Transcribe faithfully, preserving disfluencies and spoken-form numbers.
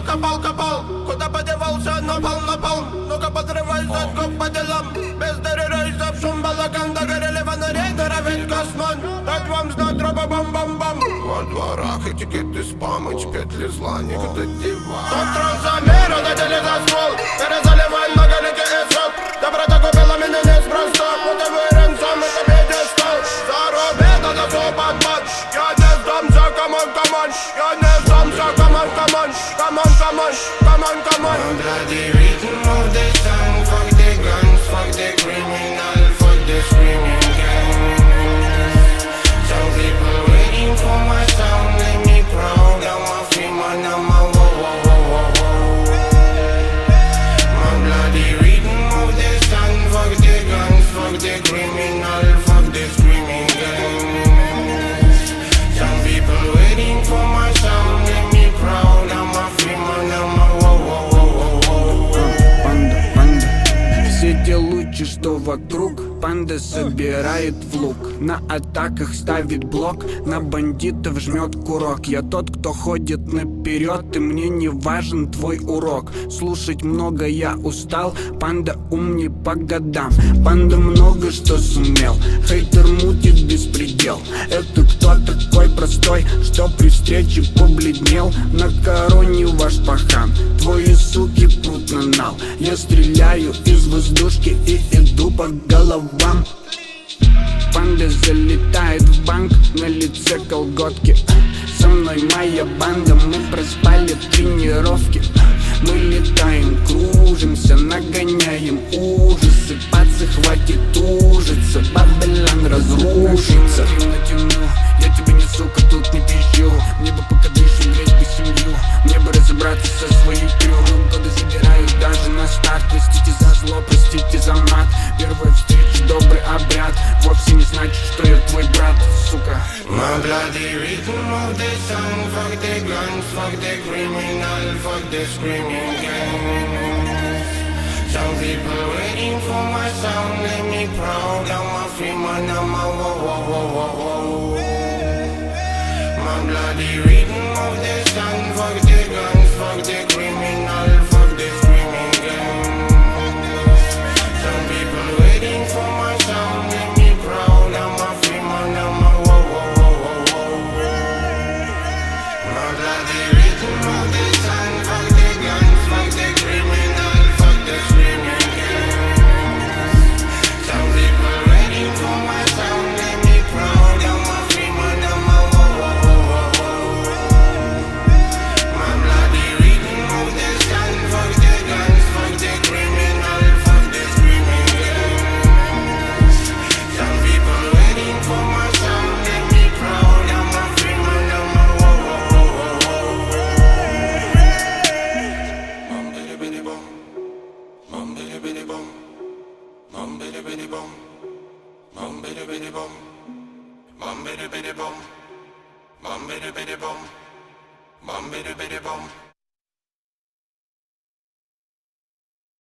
копал, копал, куда подевался, напал, напал. Ну-ка подрывай задков по делам. Без дыры рейсов, шум балаган, догорели фонарей, норовит космон. Дать вам знать, тропа бам-бам-бам. Во дворах этикеты спам, и петли зла, никуда дива. Контроль замера, дадели за ствол. Перезаливай многоликий исход. Доброта купила меня неспроста. Мотивирен сам, это пьедестал. Заруби, надо все подмать. Я не сдамся, камон, камон. Я не сдамся, камон, камон. Камон, камон, камон, камон. Bloody rhythm of the sun. Fuck the guns, fuck the criminal, fuck the screaming gangs. Some people waiting for my sound, let me proud. I'm a free man, I'm a whoa, whoa, whoa, whoa, whoa. My bloody rhythm of the sun. Fuck the guns, fuck the criminal, fuck the screaming gangs. Some people waiting for my sound, let me proud. I'm a free man, I'm a whoa, whoa, whoa, whoa, whoa. Панда, панда. Все те лучи, что вокруг, панда собирает в лук. На атаках ставит блок, на бандитов жмет курок. Я тот, кто ходит наперед, и мне не важен твой урок. Слушать много я устал, панда ум не по годам. Панда много что сумел, хейтер мутит беспредел. Это кто такой простой, что при встрече побледнел? На короне ваш пахан, твои суки прут на нал. Я стреляю из воздушки и иду по головам. Панда залетает в банк, на лице колготки. Со мной моя банда, мы проспали тренировки. Мы летаем, кружимся, нагоняем ужасы. Пацы, хватит ужиться, Бабилон разрушится. Натяну, я тебе не сука, тут не пизжу. Мне бы пока дышим, греть бы семью. Мне бы разобраться со своей крю. Годы забираю даже на старт. Простите за зло, простите за мат. Первая встреча, добрый обряд. Вовсе не значит, что я твой брат, сука. My bloody rhythm of the sun. Fuck the guns, fuck the criminal, fuck the screaming gangs. Some people waiting for my sound, let me proud. I'm a free man, I'm a whoa, whoa, whoa, whoa, whoa. My bloody rhythm of the sun. Fuck the guns, fuck the criminal, fuck the screaming gangs. Some people waiting for my sound, let me proud. I'm a free man, I'm a whoa, whoa, whoa, whoa, whoa. My bloody rhythm of the sun. Fuck the guns, fuck the criminal, fuck the screaming gangs. Some people waiting for my sound, let me proud. I'm a free man, I'm a whoa, whoa, whoa, whoa, whoa. My bloody rhythm of the sun. Fuck the guns, fuck the criminal, fuck the screaming gangs. Some people waiting for my sound, let me proud. I'm a free man, I'm a whoa, whoa, whoa, whoa, whoa. Bum bidi bidi bum, bum bidi bidi bum, bum bidi bidi bum, bum bidi bidi bum, bum bidi bidi bum, bum bidi bidi bum, bum bidi bidi bum.